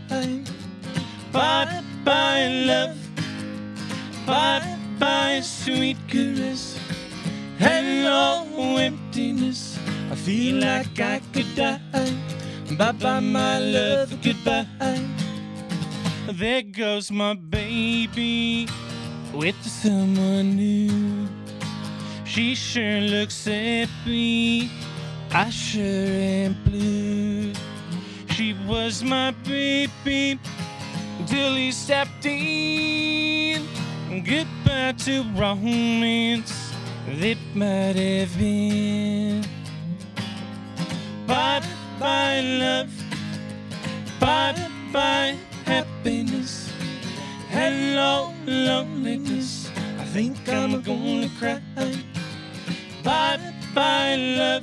Bye-bye love, bye-bye sweet caress, hello emptiness, I feel like I could die. Bye-bye my love, goodbye. There goes my baby with someone new. She sure looks happy, I sure am blue. She was my baby till he stepped in. Goodbye to romance that might have been. Bye-bye love, bye-bye happiness, hello loneliness, I think I'm gonna cry. Bye-bye love,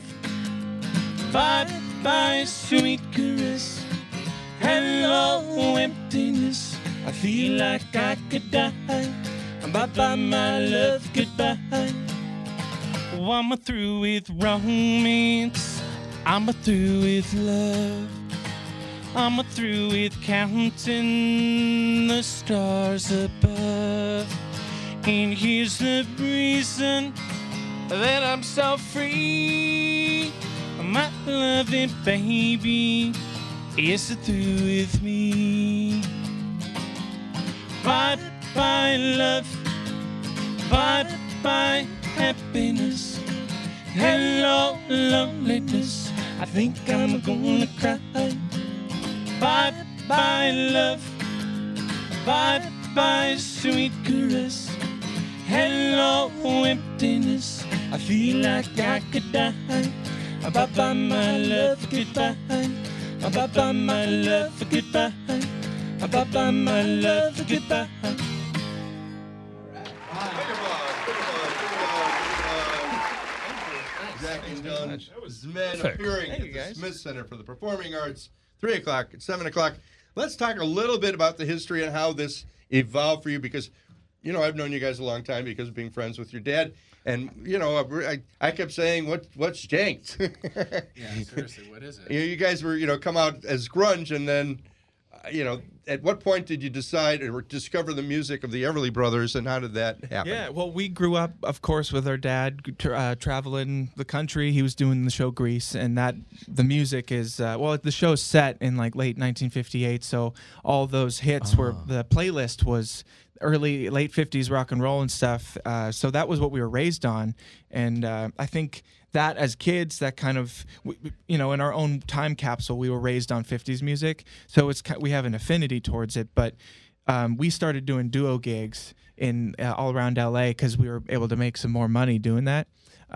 bye-bye sweet caress, hello emptiness, I feel like I could die. Bye-bye my love, goodbye. Oh, I'm through with romance, I'm through with love, I'm through with counting the stars above. And here's the reason that I'm so free. My loving baby is through with me. Bye-bye love, bye-bye happiness, hello loneliness, I think I'm gonna cry. Bye-bye love, bye-bye sweet caress, hello emptiness, I feel like I could die. Bye-bye my love, goodbye. Bye-bye my love, goodbye. Bye-bye my love, goodbye.
Zach and Dylan Zmed appearing at the Smith Center for the Performing Arts, 3 o'clock and 7 o'clock. Let's talk a little bit about the history and how this evolved for you, because, you know, I've known you guys a long time because of being friends with your dad. And, you know, I kept saying, what's janked?
Yeah, seriously, what is it?
You guys were, you know, come out as grunge, and then, you know, at what point did you decide or discover the music of the Everly Brothers, and how did that happen?
Yeah, well, we grew up, of course, with our dad traveling the country. He was doing the show Grease, and the music is, the show's set in like late 1958, so all those hits were, the playlist was late 50s rock and roll and stuff. So that was what we were raised on. And I think that as kids, that kind of, you know, in our own time capsule, we were raised on 50s music. So we have an affinity towards it. But we started doing duo gigs in all around LA because we were able to make some more money doing that.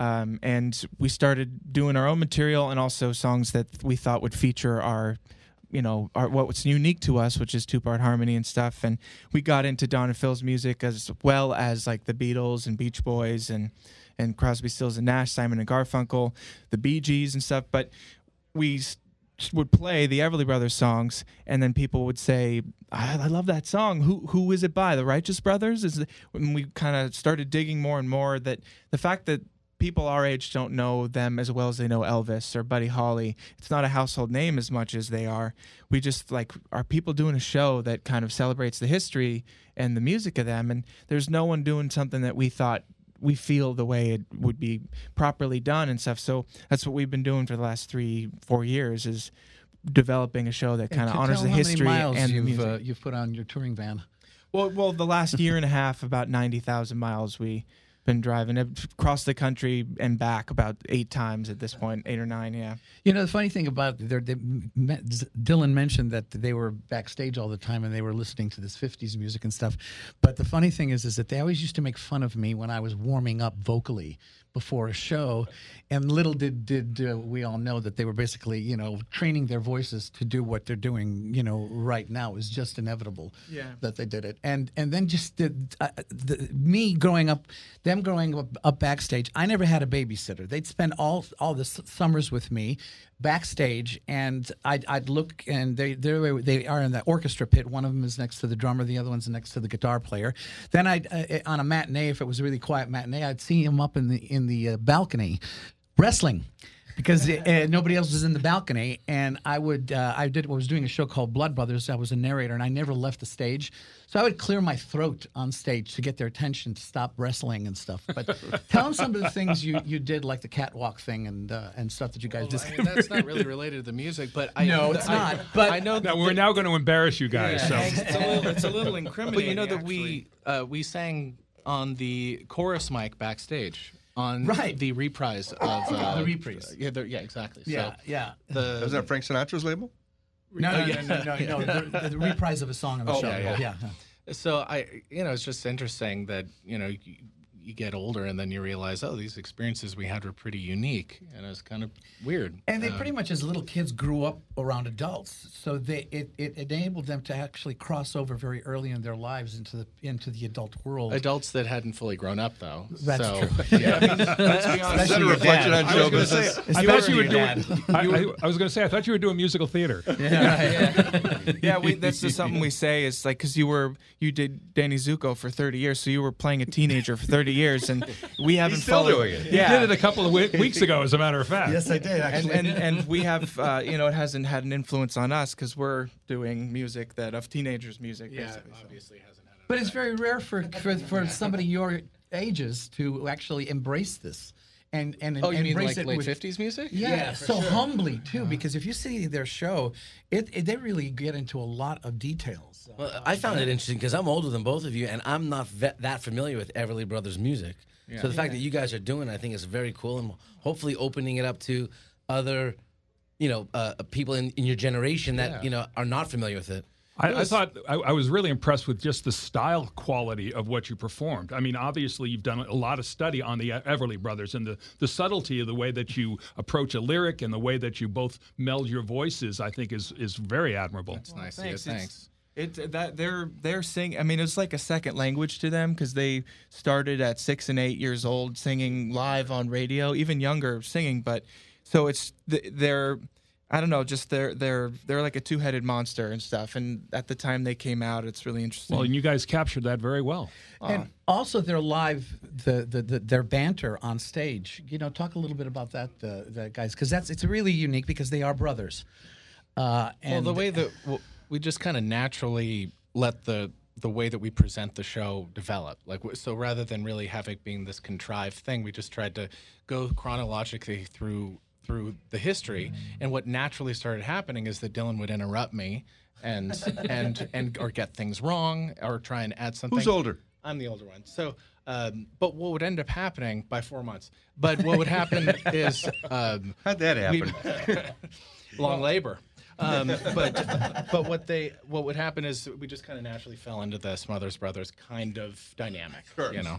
And we started doing our own material and also songs that we thought would feature our, you know, what's unique to us, which is two-part harmony and stuff. And we got into Don and Phil's music as well as like the Beatles and Beach Boys and Crosby, Stills and Nash, Simon and Garfunkel, the Bee Gees and stuff. But we would play the Everly Brothers songs, and then people would say, I love that song. Who is it by? The Righteous Brothers? When we kind of started digging more and more, that the fact that people our age don't know them as well as they know Elvis or Buddy Holly. It's not a household name as much as they are. We just are people doing a show that kind of celebrates the history and the music of them, and there's no one doing something that we feel the way it would be properly done and stuff. So that's what we've been doing for the last 3-4 years, is developing a show that kind of honors the history and the music.
You've put on your touring van.
Well, the last year and a half, about 90,000 miles we been driving across the country and back about 8 times at this point, 8 or 9, yeah.
You know, the funny thing about Dylan mentioned that they were backstage all the time and they were listening to this 50s music and stuff. But the funny thing is that they always used to make fun of me when I was warming up vocally, before a show, and little did we all know that they were basically, training their voices to do what they're doing, right now is just inevitable. That they did it, and then just me growing up, them growing up backstage. I never had a babysitter. They'd spend all the summers with me backstage, and I'd look, and they are in the orchestra pit. One of them is next to the drummer, the other one's next to the guitar player. Then I'd on a matinee, if it was a really quiet matinee, I'd see him up in the balcony wrestling, because nobody else was in the balcony. And I was doing a show called Blood Brothers. I was a narrator, and I never left the stage. So I would clear my throat on stage to get their attention to stop wrestling and stuff. But tell them some of the things you did, like the catwalk thing and stuff that you guys just.
That's not really related to the music, but
no, it's not. But
I know
now we're now going to embarrass you guys. So
It's a little incriminating.
But you know that we sang on the chorus mic backstage on the reprise of
the reprise.
Yeah, exactly.
Yeah,
so
yeah.
Was that Frank Sinatra's label?
No. The reprise of a song on the show. Yeah.
So it's just interesting that you get older and then you realize, these experiences we had were pretty unique, and it's kind of weird.
And they pretty much, as little kids, grew up around adults, so it enabled them to actually cross over very early in their lives into the adult world.
Adults that hadn't fully grown up, though.
That's true.
Yeah, let's be honest.
Is that a reflection on show business?
I thought you were doing. I was going to say, I thought you were doing musical theater.
That's just something we say is like, because you did Danny Zuko for 30 years, so you were playing a teenager for 30 years, and we haven't
still doing it.
You did it a couple of weeks ago, as a matter of fact.
Yes, I did actually.
And we have, it hasn't had an influence on us because we're doing music of teenagers' music.
Yeah,
basically,
obviously hasn't had.
But it's very rare for somebody your ages to actually embrace this. And
you mean
embrace
like
it
late
with
50s music?
Yeah, so sure. Humbly too, because if you see their show, they really get into a lot of details.
Well, I found it interesting because I'm older than both of you, and I'm not that familiar with Everly Brothers music. Yeah. So the fact that you guys are doing it, I think is very cool, and hopefully opening it up to other, people in your generation that are not familiar with it.
I thought I was really impressed with just the style quality of what you performed. I mean, obviously, you've done a lot of study on the Everly Brothers, and the subtlety of the way that you approach a lyric and the way that you both meld your voices, I think, is very admirable.
That's nice.
Thanks. It's that they're singing. I mean, it's like a second language to them because they started at 6 and 8 years old singing live on radio, even younger singing. But so it's they're. I don't know, just they're like a two-headed monster and stuff. And at the time they came out, it's really interesting.
Well, and you guys captured that very well.
And also their live, their banter on stage. Talk a little bit about that, guys, because it's really unique because they are brothers.
And the way that we just kind of naturally let the way that we present the show develop. So rather than really have it being this contrived thing, we just tried to go chronologically through the history, and what naturally started happening is that Dylan would interrupt me and or get things wrong or try and add something.
Who's older?
I'm the older one. So, but what would end up happening by 4 months? But what would happen is
how'd that happen?
Long labor. But what would happen is we just kind of naturally fell into the Smothers Brothers kind of dynamic.
Sure.
Yeah.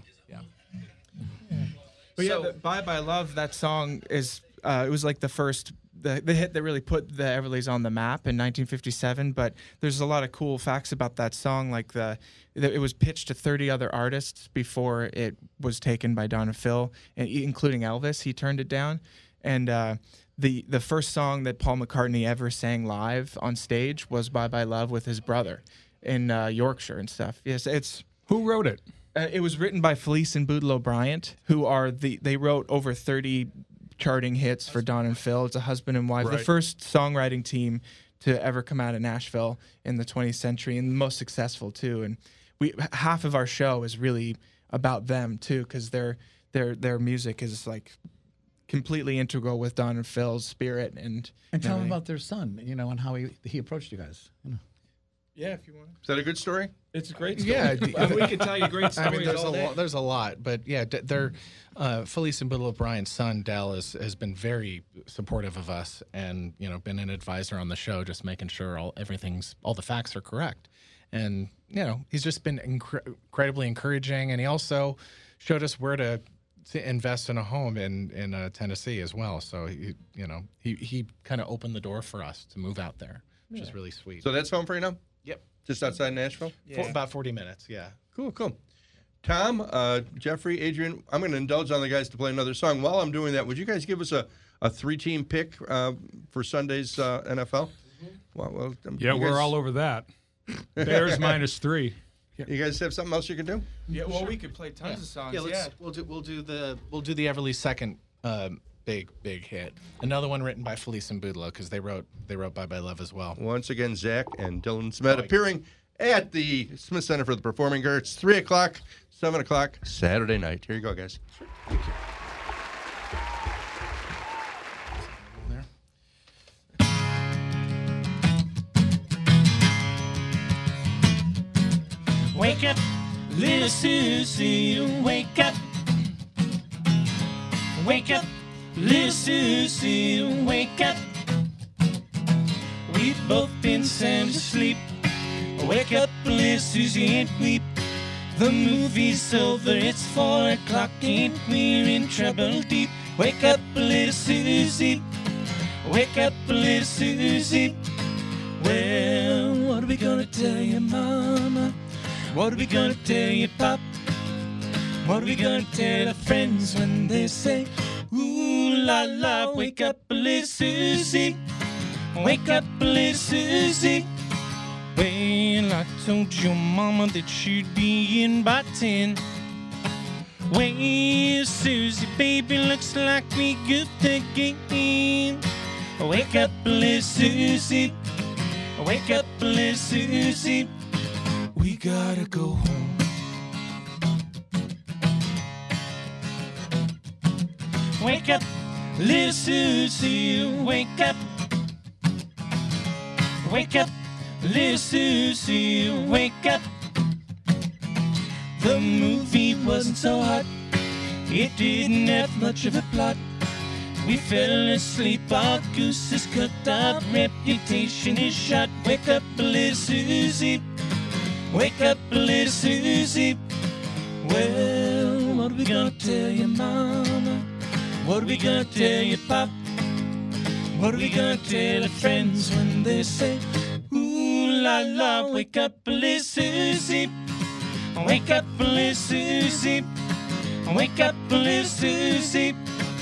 But Bye Bye Love, that song is. It was like the first the hit that really put the Everlys on the map in 1957. But there's a lot of cool facts about that song, like it was pitched to 30 other artists before it was taken by Don and Phil, including Elvis. He turned it down, and the first song that Paul McCartney ever sang live on stage was Bye Bye Love with his brother in Yorkshire and stuff. Yes,
Who wrote it?
It was written by Felice and Boudleaux Bryant, who are they wrote over 30 charting hits for Don and Phil. It's a husband and wife, the first songwriting team to ever come out of Nashville in the 20th century, and the most successful too. And half of our show is really about them too, because their music is like completely integral with Don and Phil's spirit. And
tell them about their son, and how he approached you guys.
Yeah, if you want.
Is that a good story?
It's a great story.
Yeah,
we could tell you great stories.
I mean, there's a lot, but yeah, Felice and Boudleaux Bryant's son Dal has been very supportive of us, and been an advisor on the show, just making sure all the facts are correct, and he's just been incredibly encouraging, and he also showed us where to to invest in a home in Tennessee as well. So he kind of opened the door for us to move out there, which is really sweet.
So that's home for you now?
Yep.
Just outside Nashville?
For about 40 minutes, yeah.
Cool. Tom, Jeffrey, Adrian, I'm going to indulge on the guys to play another song. While I'm doing that, would you guys give us a 3-team pick for Sunday's NFL? Well,
we're all over that. Bears -3.
You guys have something else you can do?
Yeah, well, we could play tons of songs.
Yeah, we'll do the Everly's second big hit. Another one written by Felice and Boudleaux because they wrote Bye Bye Love as well.
Once again, Zach and Dylan Smet appearing at the Smith Center for the Performing Arts, 3 o'clock, 7 o'clock, Saturday night. Here you go, guys.
Thank you.
Wake up, little Susie, wake up. Wake up, little Susie, wake up. We've both been sound asleep. Wake up, little Susie, and weep. The movie's over, it's 4 o'clock, and we're in trouble deep. Wake up, little Susie. Wake up, little Susie. Well, what are we gonna tell you, Mama? What are we gonna tell you, Pop? What are we gonna tell our friends when they say, ooh la la, wake up, little Susie. Wake up, little Susie. Well, I told your mama that she'd be in by 10. Well, Susie, baby, looks like we got the game. Wake up, little Susie. Wake up, little Susie. We gotta go home. Wake up, little Susie, wake up. Wake up, little Susie, wake up. The movie wasn't so hot. It didn't have much of a plot. We fell asleep, our goose is cooked, our reputation is shot. Wake up, little Susie. Wake up, little Susie. Well, what are we gonna tell you, Mama? What are we gonna tell you, Pop? What are we gonna tell our friends when they say, ooh la la, wake up, little Susie. Wake up, little Susie. Wake up, little Susie.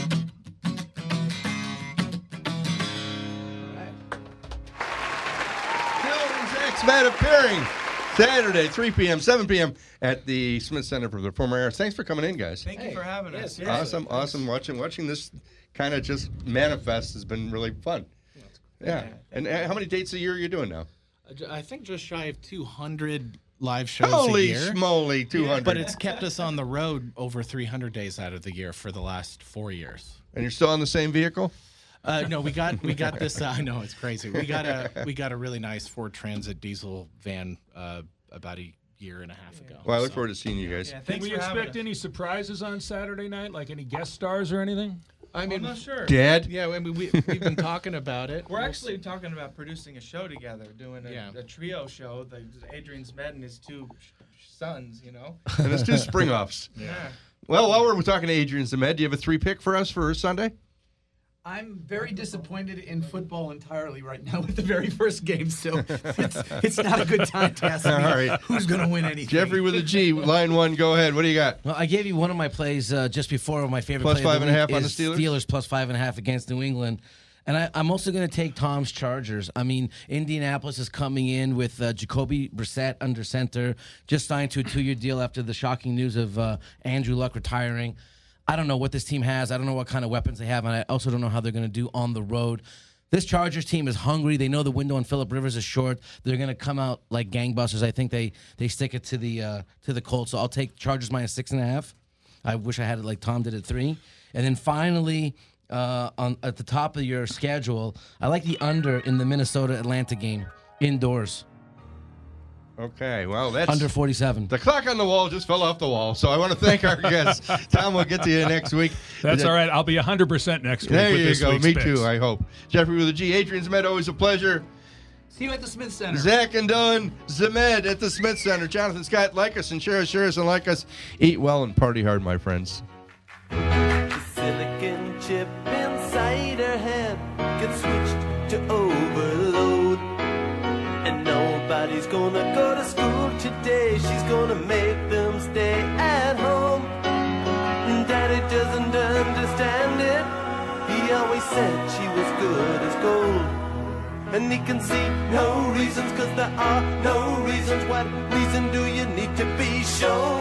Matt appearing Saturday, 3 p.m., 7 p.m. at the Smith Center for the Performing Arts. Thanks for coming in, guys.
Thank you for having us.
Awesome. Watching this kind of just manifest has been really fun. Yeah. And how many dates a year are you doing now?
I think just shy of 200 live shows
Holy
a year.
Schmoly, 200.
But it's kept us on the road over 300 days out of the year for the last 4 years.
And you're still on the same vehicle?
No, we got this. I know it's crazy. We got a really nice Ford Transit diesel van about a year and a half ago.
Well, I look forward to seeing you guys.
Yeah, can we expect any surprises on Saturday night, like any guest stars or anything?
I mean,
I'm not sure.
Dad?
Yeah, I mean, we've been talking about it.
We're actually talking about producing a show together, doing a trio show. Adrian's met and his two sons, you know.
And his two spring-offs.
Yeah.
Well, while we're talking to Adrian Zemed, do you have a 3-pick for us for Sunday?
I'm very disappointed in football entirely right now with the very first game, so it's not a good time to ask me who's going to win anything.
Jeffrey with a G, line 1, go ahead. What do you got?
Well, I gave you one of my plays just before. My favorite
plus
play of the
5.5
week
on the
is
Steelers?
Steelers plus 5.5 against New England. And I'm also going to take Tom's Chargers. I mean, Indianapolis is coming in with Jacoby Brissett under center, just signed to a 2-year deal after the shocking news of Andrew Luck retiring. I don't know what this team has. I don't know what kind of weapons they have, and I also don't know how they're going to do on the road. This Chargers team is hungry. They know the window on Phillip Rivers is short. They're going to come out like gangbusters. I think they stick it to the Colts. So I'll take Chargers minus 6.5. I wish I had it like Tom did at 3. And then finally, at the top of your schedule, I like the under in the Minnesota-Atlanta game indoors.
Okay, well, that's...
Under 47.
The clock on the wall just fell off the wall, so I want to thank our guests. Tom, we'll get to you next week.
That's all right. I'll be 100% next week.
There
with
you
this
go.
week's
Me
picks.
too, I hope. Jeffrey with a G. Adrian Zemed, always a pleasure.
See you at the Smith Center.
Zach and Dylan Zemed at the Smith Center. Jonathan Scott, like us and share us and like us. Eat well and party hard, my friends.
The silicon chip inside her head gets switched to overload. And nobody's gonna go to school today. She's gonna make them stay at home. Daddy doesn't understand it. He always said she was good as gold. And he can see no reasons, 'cause there are no reasons. What reason do you need to be shown?